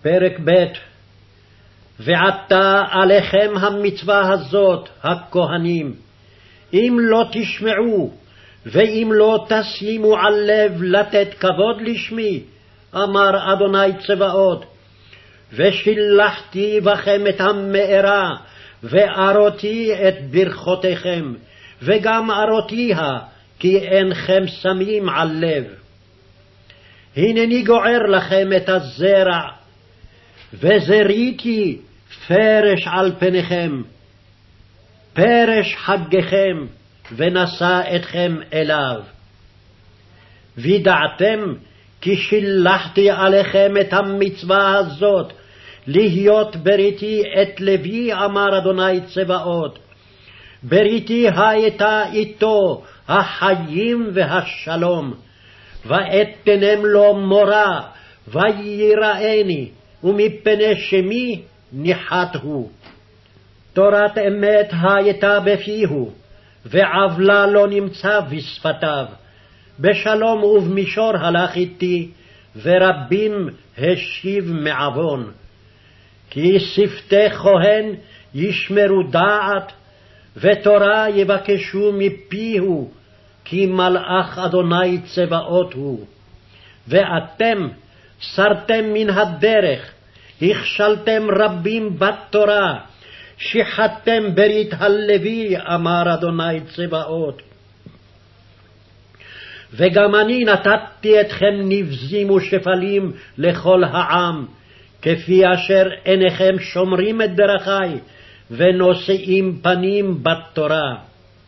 פרק ב' ועתה עליכם המצווה הזאת, הכהנים, אם לא תשמעו, ואם לא תשימו על לב לתת כבוד לשמי, אמר אדוני צבאות, ושילחתי בכם את המארה, וארותי את ברכותיכם, וגם ארותיה, כי אינכם שמים על לב. הנני גוער לכם את הזרע, וזריתי פרש על פניכם, פרש חגיכם, ונשא אתכם אליו. וידעתם כי שילחתי עליכם את המצווה הזאת, להיות בריתי את לוי, אמר אדוני צבאות. בריתי הייתה איתו החיים והשלום, ואתנם לו מורה, ויראני, ומפני שמי ניחת הוא. תורת אמת הייתה בפיהו, ועוולה לא נמצא בשפתיו. בשלום ובמישור הלך איתי, ורבים השיב מעוון. כי שפתי כהן ישמרו דעת, ותורה יבקשו מפיהו, כי מלאך אדוני צבאות הוא. ואתם סרתם מן הדרך, הכשלתם רבים בתורה, שיחדתם ברית הלוי, אמר אדוני צבאות. וגם אני נתתי אתכם נבזים ושפלים לכל העם, כפי אשר עיניכם שומרים את דרכי, ונושאים פנים בתורה.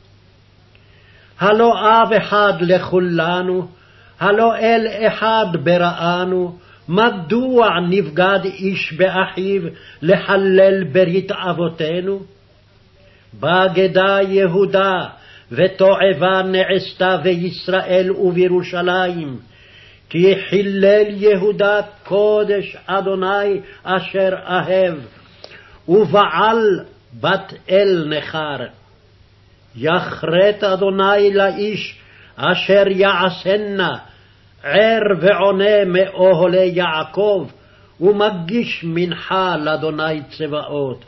הלא אב אחד לכולנו, הלא אל אחד בראנו, מדוע נבגד איש באחיו לחלל ברית אבותינו? בגדה יהודה, ותועבה נעשתה בישראל ובירושלים, כי חילל יהודה קודש אדוני אשר אהב, ובעל בת אל נחר. יחרט אדוני לאיש אשר יעשנה, ער ועונה מאוהלי יעקב, ומגיש מנחה לאדוני צבאות.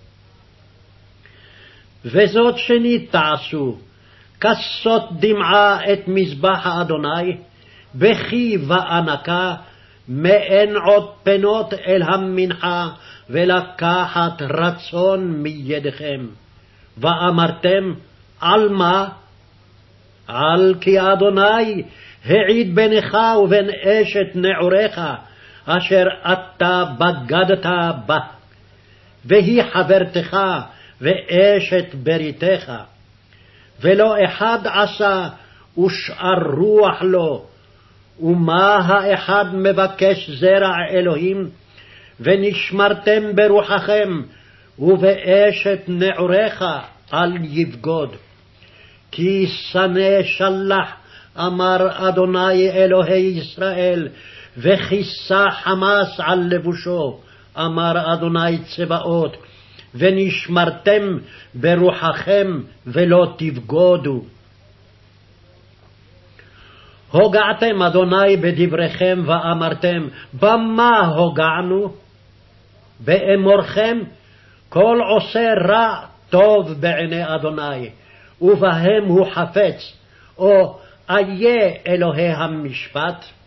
וזאת שנית תעשו, כסות דמעה את מזבח האדוני, בכי ואנקה, מעין עוד פנות אל המנחה, ולקחת רצון מידכם. ואמרתם, על מה? על כי אדוני העיד בינך ובין אשת נעוריך, אשר אתה בגדת בה, והיא חברתך ואשת בריתך. ולא אחד עשה ושאר רוח לו, ומה האחד מבקש זרע אלוהים, ונשמרתם ברוחכם, ובאשת נעוריך אל יבגוד. כי שנא שלח, אמר אדוני אלוהי ישראל, וכיסה חמס על לבושו, אמר אדוני צבאות, ונשמרתם ברוחכם ולא תבגודו. הוגעתם אדוני בדבריכם ואמרתם, במה הוגענו? באמורכם, כל עושה רע טוב בעיני אדוני, ובהם הוא חפץ, או איה אלוהי המשפט?